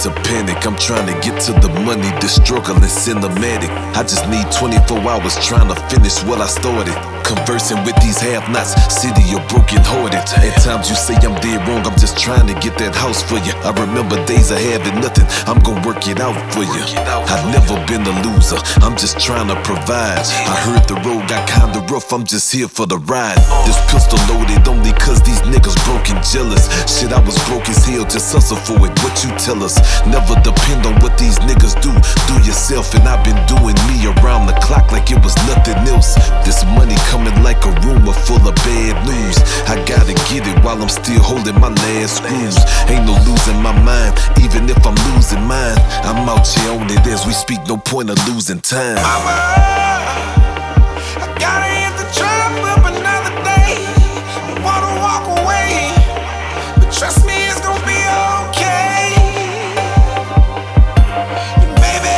to panic. I'm trying to get to the money, the struggle is cinematic. I just need 24 hours trying to finish what I started. Conversing with these have-nots, city of broken-hearted. At times you say I'm dead wrong, I'm just trying to get that house for you. I remember days of having nothing, I'm gonna work it out for you. I've never been a loser, I'm just trying to provide. I heard the road got kinda rough, I'm just here for the ride. This pistol loaded only cause these niggas broke and jealous. Shit, I was broke as hell, just hustle for it, what you tell us. Never depend on what these niggas do. Do yourself, and I've been doing me around the clock like it was nothing else. This money coming like a rumor full of bad news. I gotta get it while I'm still holding my last screws. Ain't no losing my mind, even if I'm losing mine. I'm out here on it as we speak, no point of losing time. Mama, I gotta hit the trap up another day. I wanna walk away, but trust me, it's gonna be okay. And baby,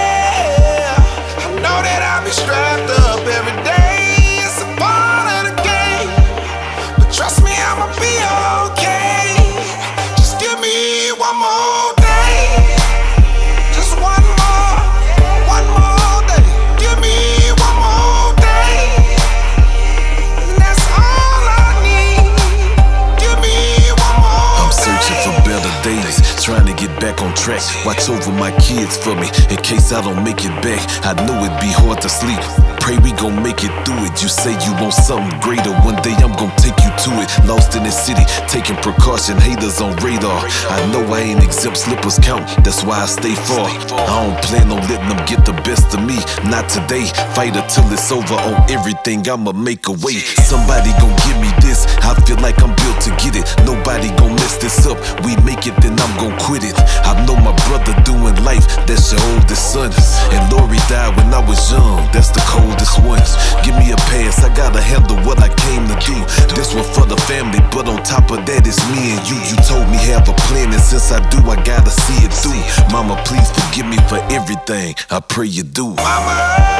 I know that I'll be strapped up every day. It's a part of the game, but trust me, I'ma be okay. Just give me one more day. Just one more day. Give me one more day. And that's all I need. Give me one more I'm searching for better days, trying to get back on track. Watch over my kids for me, in case I don't make it back. I know it'd be hard to sleep, pray we gon' make it through it. You say you want something greater, one day I'm gon' take you to it. Lost in the city, taking precaution, haters on radar. I know I ain't exempt, slippers count, that's why I stay far. I don't plan on letting them get the best of me, not today. Fight until it's over on everything, I'ma make a way. Somebody gon' give me this, I feel like I'm built to get it. Nobody gon' mess this up, we make it then I'm gon' quit it. I know my brother doing life, that's your oldest son. And Lori died when I was young, that's the coldest one. Give me a pass, I gotta handle what I came to do. This one for the family, but on top of that it's me and you. You told me have a plan, and since I do, I gotta see it through. Mama, please forgive me for everything, I pray you do. Mama,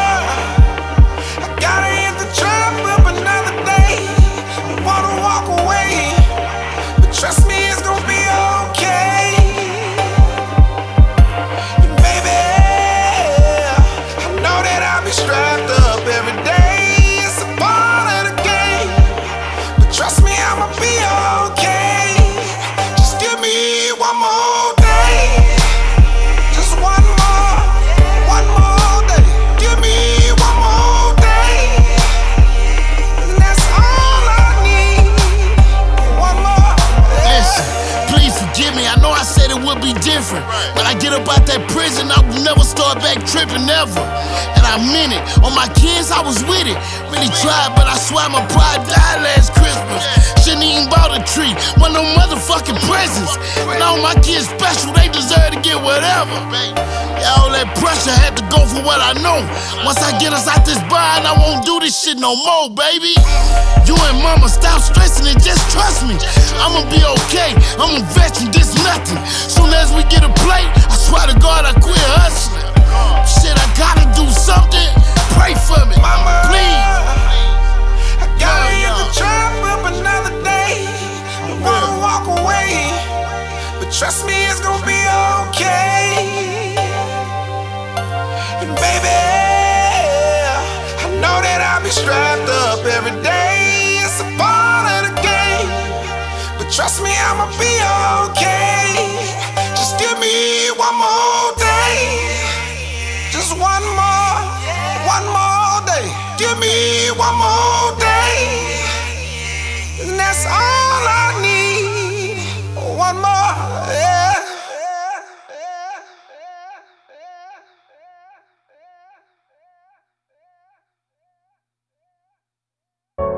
I gotta hit the trap up another day. I wanna walk away, but trust me, it's gonna be okay. And baby, I know that I'll be strapped up every day. It's a part of the game, but trust me, I'ma be okay. Just give me one more day. Just one more day. Give me one more day. And that's all I need. One more day. Listen, please forgive me. I know I said it would be different. When I get up out that prison, I will never start back tripping, never. And I meant it. On my kids, I was with it. Really tried, but I swear my pride died last Christmas. Shouldn't even bought a tree. Want no motherfucking presents. And all my kids special, they deserve to get whatever. Yeah, all that pressure had to go for what I know. Once I get us out this bind, I won't do this shit no more, baby. You and mama, stop stressing and just trust me. I'ma be okay, I'm a veteran, this nothing. Soon as we get a plate, I swear to God I quit hustling. Shit, I gotta do something, pray for me, Mama, please. I gotta hit the trap up another day. I wanna walk away, but trust me, it's gonna be okay. And baby, I know that I'll be strapped up every day. It's a part of the game, but trust me, I'ma be okay. Just give me one more day. Just one more day. Give me one more day.